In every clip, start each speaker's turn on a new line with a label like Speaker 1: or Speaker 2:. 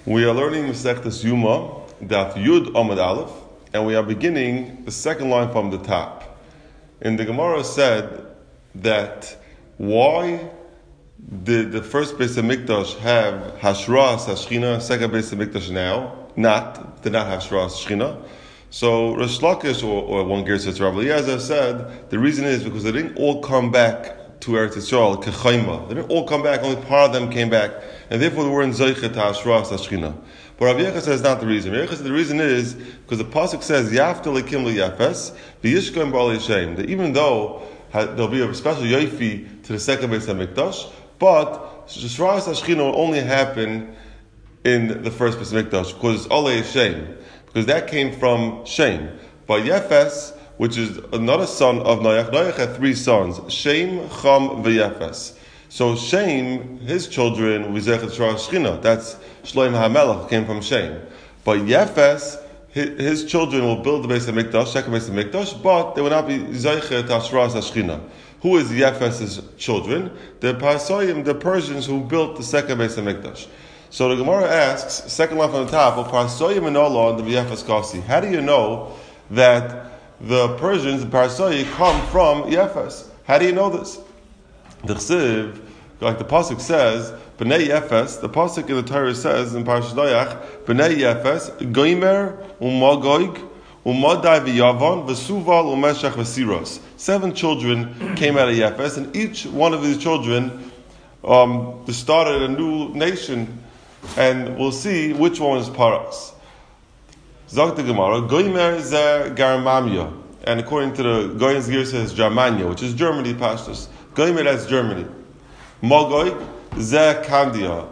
Speaker 1: We are learning Masechtas Yuma, Daf Yud Amud Aleph, and we are beginning the second line from the top. And the Gemara said that why did the first Beis HaMikdash have Hashras HaShechina, second Beis HaMikdash did not have Hashras HaShechina? So Rish Lakish, or one Ger says Rabbi Eliezer, said the reason is because they didn't all come back to Eretz Yisrael, Kechayma. They didn't all come back, only part of them came back, and therefore they weren't Zoichet HaShras HaShechina. But Rabbi Yecha says not the reason. Rabbi Yecha says the reason is because the pasuk says Yafta Lekim LeYafes V'Yishkom B'Alei Shem. That even though there'll be a special yofi to the second Beis HaMikdash, but Shras HaShechina will only happen in the first Beis HaMikdash because it's Alei Shem, because that came from Shem. But Yefes, which is another son of Noach. Noach had three sons: Shem, Cham, V'Yefes. So Shem, his children, V'Zechet Shras HaShechina. That's Shloim HaMelech, came from Shem. But Yefes, his children will build the Beis HaMikdash, second Beis HaMikdash, but they will not be Zechet HaShras HaShechina. Who is Yefes' children? The Parsoim, the Persians who built the second Beis HaMikdash. So the Gemara asks, second line from the top, Parsoim and Allah and the Yefes Kasi. How do you know that the Persians, the Parsoim, come from Yefes? How do you know this? The Chsiv, like the pasuk says, B'nei Yefes. The pasuk in the Torah says in Parashat Noach, B'nei Yefes, Goimer u'Magoig u'Madai v'Yavon v'Suval u'Meshach v'Siros. 7 children came out of Yefes, and each one of these children started a new nation, and we'll see which one is Paras. Zok the Gemara, Goimer ze Garmamya, and according to the Goyen's Gear says Germania, which is Germany, Pashtus. Goimer, that's Germany. Magoig ze Candia.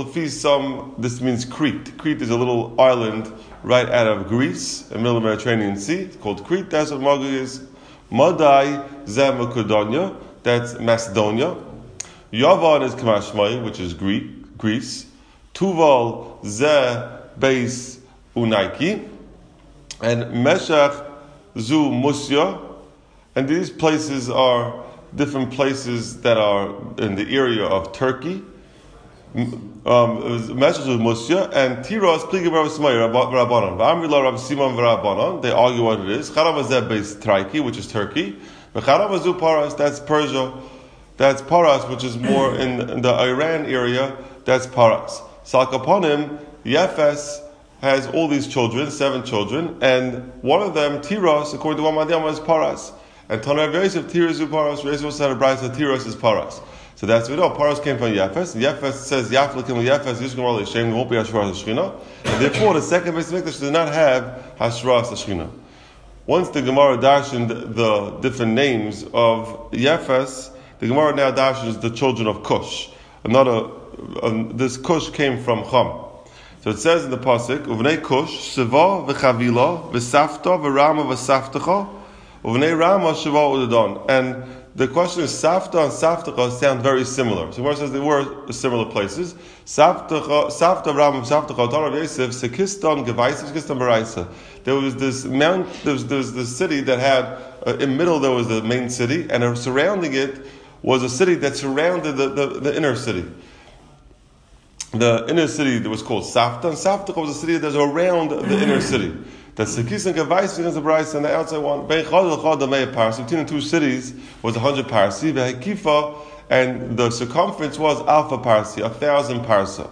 Speaker 1: This means Crete. Crete is a little island right out of Greece, in the middle of the Mediterranean Sea. It's called Crete. That's what Magoig is. Madai ze Macedonia. That's Macedonia. Yavan is Kamashmai, which is Greece. Tuval ze Beis Unaiki. And Meshach zu Musya. And these places are different places that are in the area of Turkey. Meshach zu Musya. And Tiras, Pligim Rav Smayr, Rabbanon. V'amrila Rav Simon v'Rabbanon. They argue what it is. Charav ze Beis Traiki, which is Turkey. V'charav zu Paras, that's Persia. That's Paras, which is more in the Iran area. That's Paras. Salkaponim, Yefes has all these children, 7 children, and one of them, Tiras, according to one Madhyama, is Paras. And Tanav Yosef, Tiras is Paras. Yosef said a brayso, Tiras is Paras. So that's what we know. Paras came from Yefes. Yefes says, Yaflekim Yefes, Yishkom Alei Shem, won't be Hashras HaShechina. And therefore, the second Beis HaMikdash does not have Hashras HaShechina. Once the Gemara darshened the different names of Yefes, the Gemara now darshens the children of Cush. This Cush came from Cham. So it says in the pasuk, "Uvnei Cush Siva v'Chavila v'Safta v'Rama v'Saftecha uvnei Rama Shiva Udadon." And the question is, Safta and Saftecha sound very similar. So Gemara says they were similar places. Safta Rama Saftecha Tanav Yosef Sekistan Gevaisa Sekistan Baraisa. There was this mount. There was this city that had in the middle there was the main city, and surrounding it was a city that surrounded the inner city. The inner city that was called Safta, and Safta was a city that was around the inner city. The Sekis and Gavais against the Bryce, and the outside one. Between the two cities was 100 parsi, Kifa, and the circumference was Alpha parsi, 1,000 parsa.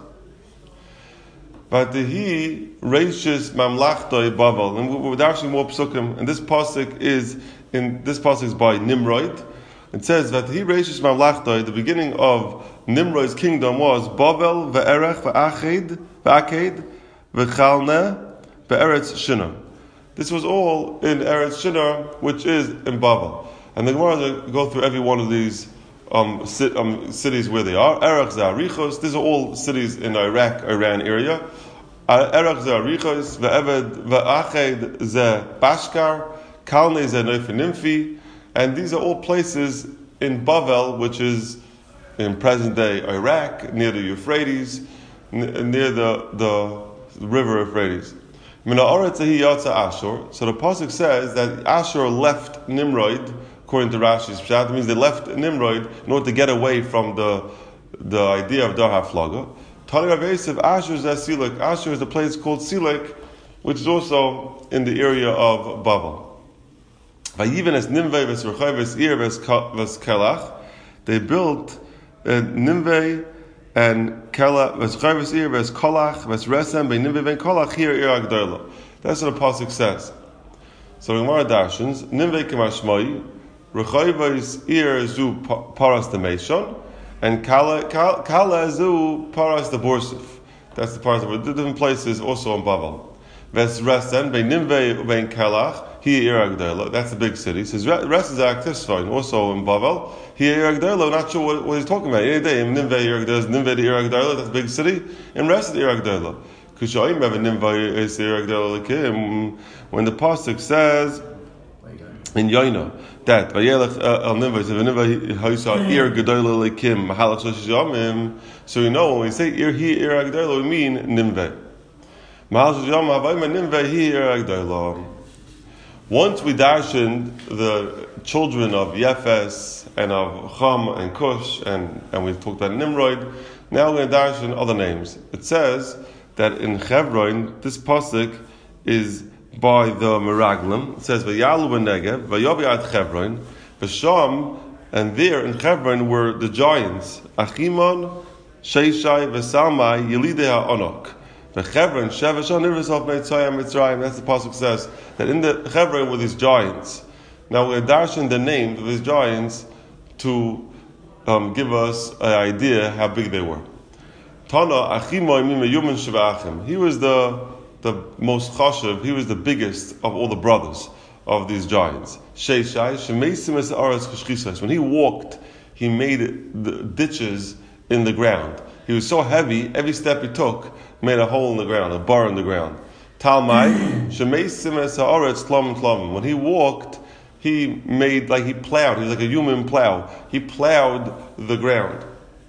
Speaker 1: But he reaches Mamlachtoi Bavel, and we're actually more psukim, and this pasuk is by Nimrod. It says that he reaches Mamlachtoi, the beginning of Nimrod's kingdom was Bavel ve'erech ve'aked ve'chalne ve'eretz Shinar. This was all in Eretz Shinar, which is in Bavel. And the Gemara will go through every one of these cities where they are. Erech Zarichos, these are all cities in Iran area. Erech Zarichos, ve'eved ve'aked ze Bashkar, Kalne ze Neufenimfi. And these are all places in Bavel, which is in present-day Iraq, near the Euphrates, near the river Euphrates. So the pasuk says that Ashur left Nimrod, according to Rashi's Pshat. It means they left Nimrod in order to get away from the idea of Dar HaFlaga. Tani Rav Yosef, Asher is Silik. Asher is the place called Silik, which is also in the area of Bavel. Vayiven es Nimveh ves Rechav ves Ir ves Kelach. They built Nimveh and Kelach ves Rechav ves Ir ves Kolach ves Resem be Nimveh ben Kolach here Ir Agdola. That's what the pasuk says. So in Gemara Darshans, Nimveh Kemashmoi, Rechav ves Ir zu Paras the Meishon, and Kala zu Paras the Borsif. That's the parts of the different places also in Bavel. Ves Resem be Nimveh ben Kelach. That's the big city. Says rest is active fine. Also in Bavel, here Iragdela. Not sure what he's talking about. Any day, Nimveh Iragdela. That's a big city. And rest is Iragdela. Kushaim have a Nimveh is Iragdela. When the pasuk says in Yoina that Vayelech El Nimveh is Nimveh Haisa Iragdela Lekim Mahalach Shlosh Yomim. So you know when we say Iragdela, we mean Nimveh. Mahalach Shlosh Yomim Havayim Nimveh Iragdela. Once we darshened the children of Yefes and of Cham and Cush, and we talked about Nimrod, now we're going to darshen other names. It says that in Chevron, this pasuk is by the Meraglim. It says, V'yalu b'negev, v'yovi ad Chevron, v'sham, and there in Chevron were the giants, Achimon, Sheishai, v'Salmai, Yelidei ha'onok. The Chevron, Shevashon, Nirvasov, Meitzayim, Mitzrayim, that's the pasuk says, that in the Chevron were these giants. Now we're darshan the names of these giants to give us an idea how big they were. Tana Achimo Imim Yuman Shevachim. He was the most chashuv, he was the biggest of all the brothers of these giants. Sheishai, Shemeisim es Aras Cheshchisas. When he walked, he made the ditches in the ground. He was so heavy, every step he took made a hole in the ground, a bar in the ground. Talmai, Shemeisim es Haaretz Tlam Tlam. When he walked, he made he plowed. He was like a human plow. He plowed the ground.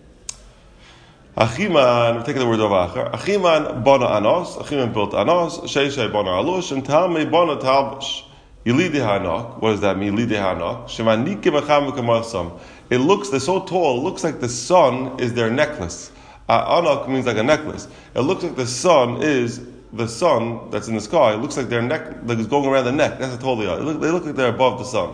Speaker 1: Achiman, we're taking the word of Acher. Achiman bana Anos. Achiman built Anos. Sheishai bana Alush, and Talmai bana Talbash. Yilidei Hanak. What does that mean? Yilidei Hanak. Shemanikim acham v'kamasam. It looks, they're so tall, it looks like the sun is their necklace. Anak means like a necklace. It looks like the sun is the sun that's in the sky. It looks like their neck, like it's going around the neck. That's how tall they are. They look like they're above the sun.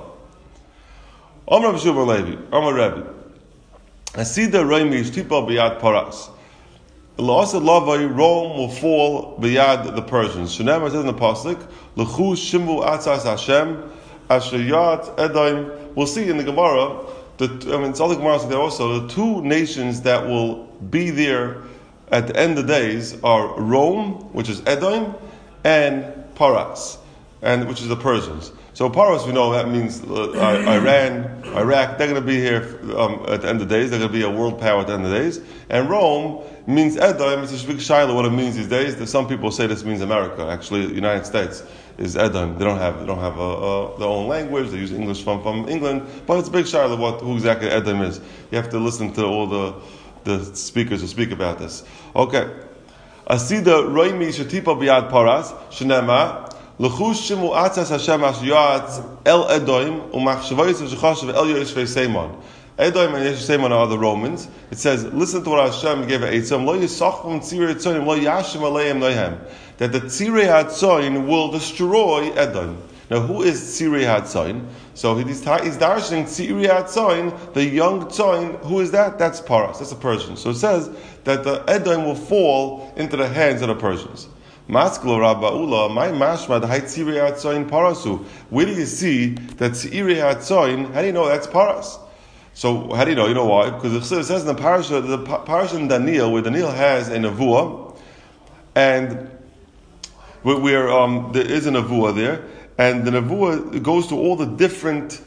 Speaker 1: Amar B'Shuvah Levi, Amar Rebbe. Asida Reimi Shtipa B'Yad Paras. La'asad Lavai, Rome will fall B'Yad the Persians. Shunem says in the pasuk, L'chu Shimvu Atzas Hashem, Asher Yad Edom. We'll see in the Gemara. It's all the Gemara there also. The two nations that will be there at the end of the days are Rome, which is Edom, and Paras, which is the Persians. So Paras, we know that means Iran, Iraq. They're going to be here at the end of the days. They're going to be a world power at the end of the days. And Rome means Edom. It's a big shiloh what it means these days. Some people say this means America. Actually, the United States is Edom. They don't have their own language. They use English from England, but it's a big shiloh who exactly Edom is. You have to listen to all the speakers who speak about this. Okay. Asida Roimi Shatipa Biyad Paras, Shenema, L'chush Shimu Atzas Hashem Ashyat El Edom, Umachshavayis Shachashav El Yeshvei Seiman. Edom and Yeshvei Seiman are the Romans. It says, listen to what Hashem gave Eitzam, Lo Yisachvim Tzirei Tzonim, Lo Yashim Aleim Noihem. That the Tzirei HaTzoin will destroy Edom. Now, who is Tzirei HaTzoin? So he's darshaning Tzirei HaTzoin, the young Tzoin. Who is that? That's Paras. That's a Persian. So it says that the Edom will fall into the hands of the Persians. Masklo Rabba Ula, my mashma, the Tzirei HaTzoin Parasu. Where do you see that Tzirei HaTzoin? How do you know that's Paras? So how do you know? You know why? Because it says in the parasha in Daniel, where Daniel has a nevuah, and where there is a nevuah there. And the nevuah goes to all the different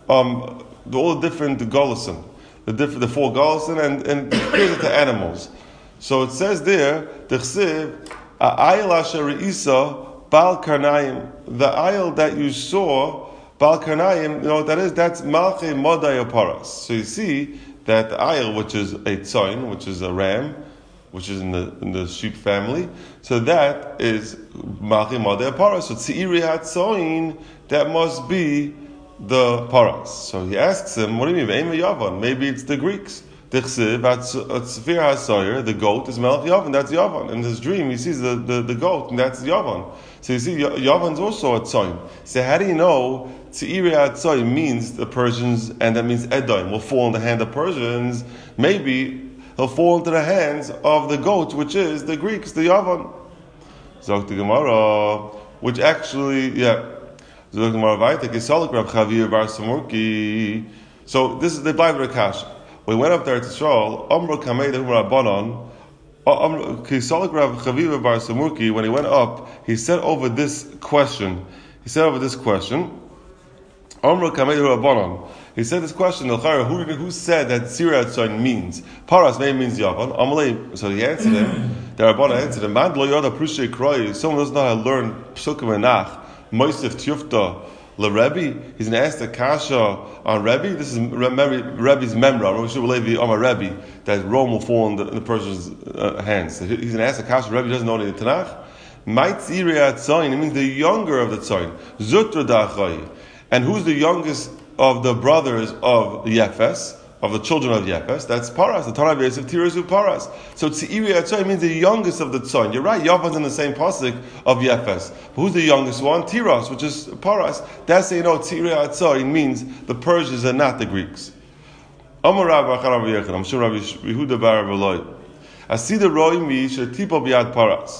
Speaker 1: golosim, the four golosim, and compares it to animals. So it says there, the chsiv, ayil asher isa bal karnayim, the ayil that you saw bal karnayim, you know what that is? That's malchei modai paras. So you see that the ayil, which is a tzoin, which is a ram, which is in the sheep family. So that is Malchi Madeh Paras. So Tzirei HaTzoin, that must be the Paras. So he asks him, what do you mean? Maybe it's the Greeks. The goat is Melech Yavan, that's Yavan. In his dream, he sees the goat, and that's Yavan. So you see, Yavan's also a tzoyin. So how do you know Tzi'ira tzoyin means the Persians, and that means Edom will fall in the hand of Persians? Maybe he'll fall into the hands of the goat, which is the Greeks, the Yavan. Zok the Gemara, which actually, Zok the Gemara Vaitek is Salik Rav Chavir Bar Samurki. So this is the Bible Akash. When he went up there to Yisrael, Amr Kamei the Rabbanon, Kisalik Rav Chaviva Bar Samurki, when he went up, he said over this question. Amr Kamei the Rabbanon. He said this question, who said that Tzi'ira tzoyin means? Paras maybe means Yavan. Amalei, so he answered him, the Rabbanon answered him, Man lo yoda prushay kroi, someone doesn't know how to learn Psukim and Nach, Moisef Tiyufta, Rebbe, he's going to ask the kasha on Rebbe. This is Rebbe's memra. Rosh Levi on a Rebbe that Rome will fall in the Persians' hands. So he's going to ask the kasha. Rebbe doesn't know any Tanakh. Might Tziriat Tzoyin. It means the younger of the Tzoyin. Zutra Dachai. And who's the youngest of the brothers of Yefes, of the children of Yefes? That's Paras. The Tanakh is of Tirazu Paras. So Tziriat Tzoyin means the youngest of the Tzoyin. You're right. Yavan's in the same pasuk of Yefes. But who's the youngest one? Tiras, which is Paras. That's how you know Tziriat Tzoyin means the Persians are not the Greeks. Amar Rav Acharav Yechon. I'm sure Rabbi Yehuda Bar Veloy. Asida Roy Mi Shetipo Biad Paras.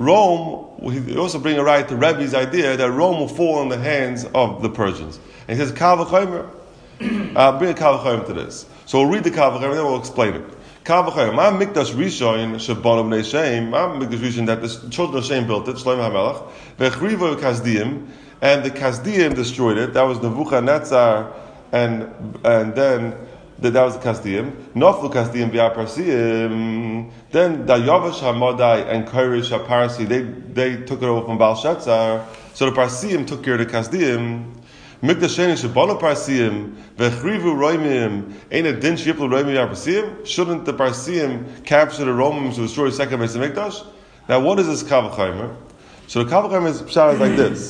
Speaker 1: Rome, he also bring a right to Rebbe's idea that Rome will fall in the hands of the Persians. And he says, Kal v'chomer. Bring a Kal v'chomer to this. So we'll read the Kal v'chomer and then we'll explain it. Kal v'chomer. Ma mikdash rishon shebon of Shem. Ma mikdash rishon that the children of Shem built it. Shlomo HaMelech. V'chrivo Kasdiim. And the Kasdiim destroyed it. That was Nebuchadnezzar. And then that was the Kasdiim. Noflu Kasdiim v'ya Parsiim. Then the Yavash HaModai and Koresh HaParsi, they took it over from Belshazzar. So the Parsiim took care of the Kasdiim. Mikdash Sheni Shebonu Parsiim v'chrivu Roimim ain't a din sheyiplu Roimim Parsiim. Shouldn't the Parsiim capture the Romans to destroy the second base of Mikdash? Now, what is this Kal v'chomer? So the Kal v'chomer is like this: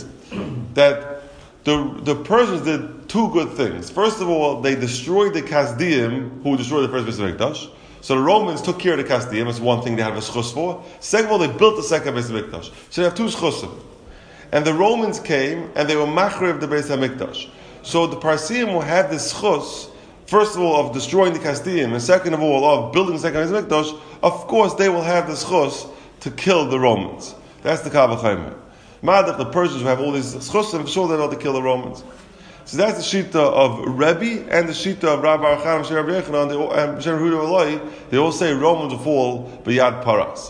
Speaker 1: that the Persians did two good things. First of all, they destroyed the Kasdiim, who destroyed the first base of Mikdash. So the Romans took care of the Kasdiim. That's one thing they had a schus for. Second of all, they built the second base of Mikdash. So they have two schusim. And the Romans came and they were machriv the Beis HaMikdash. So the Parsiim will have this chus, first of all, of destroying the Kasdiim, and second of all, of building the second Beis HaMikdash. Of course, they will have this chus to kill the Romans. That's the Kal v'chomer. Madach, the Persians will have all these chusim, for sure they're able to kill the Romans. So that's the shita of Rebbe and the shita of Rabbi Archan, Shem Rabbi Yechanan, and Shem Yehuda Eloi. They all say Romans will fall b'yad Paras.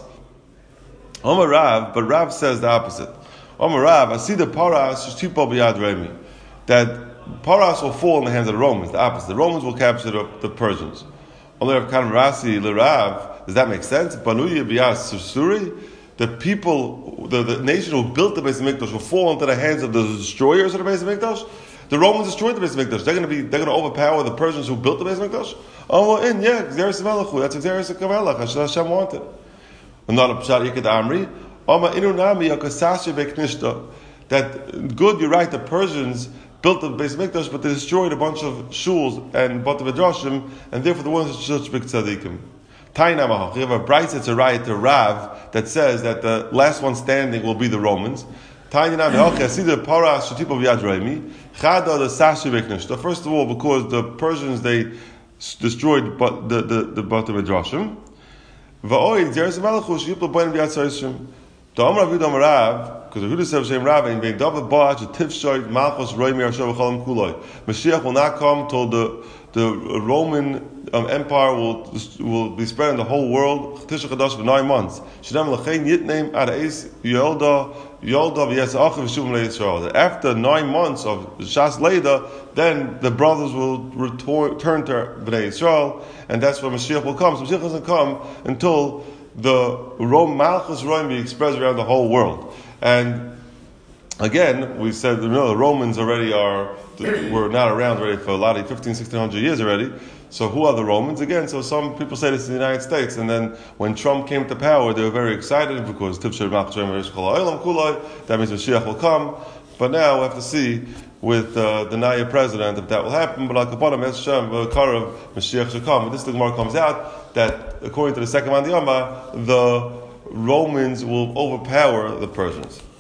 Speaker 1: Omar Rav, but Rav says the opposite. Omar Rav, I see the Paras shtipo b'yad Remi, that Paras will fall in the hands of the Romans. The opposite. The Romans will capture the Persians. Omar Rav Kan Rasi l'Rav. Does that make sense? Banuya b'yad Susuri. The people, the nation who built the Beis HaMikdash will fall into the hands of the destroyers of the Beis HaMikdash. The Romans destroyed the Beis HaMikdash. They're going to overpower the Persians who built the Beis HaMikdash. Oh, well, Xeris Melechu. That's Xeris Kamelech. Hashem wanted. Another pshat yikad Amri. That good, you're right. The Persians built the Beis HaMikdash, but they destroyed a bunch of shuls and bought the midrashim, and therefore the ones are such big tzaddikim. Tainamah. You have a bright, it's a riot to Rav that says that the last one standing will be the Romans. First of all, because the Persians, they destroyed the Bata Midrashim. The Amar Aviv Amar Rav, because the Yehuda said Shem Rav, and being David Bach, Tifshoit, Malchus, Roimi, Arshav, Chalam Kuloi. Mashiach will not come till the Roman Empire will be spread in the whole world. Tisha Chadash for 9 months. Shadam Lachain Yitnaim Adaes Yolda V'Yesachav V'Shuvim LeYisrael. After 9 months of Shas Leida, then the brothers will return to Bnei Yisrael, and that's where Mashiach will come. So Mashiach doesn't come until the Malchus Roim spreads around the whole world. And again, we said the Romans already were not around already for a lot of 1600 years already. So who are the Romans? Again, so some people say this in the United States, and then when Trump came to power, they were very excited because that means Mashiach will come. But now we have to see with the Naya president if that will happen. But like upon Hashem, Karav Mashiach should come. But this Gemara comes out that according to the second Mandiyama, the Romans will overpower the Persians.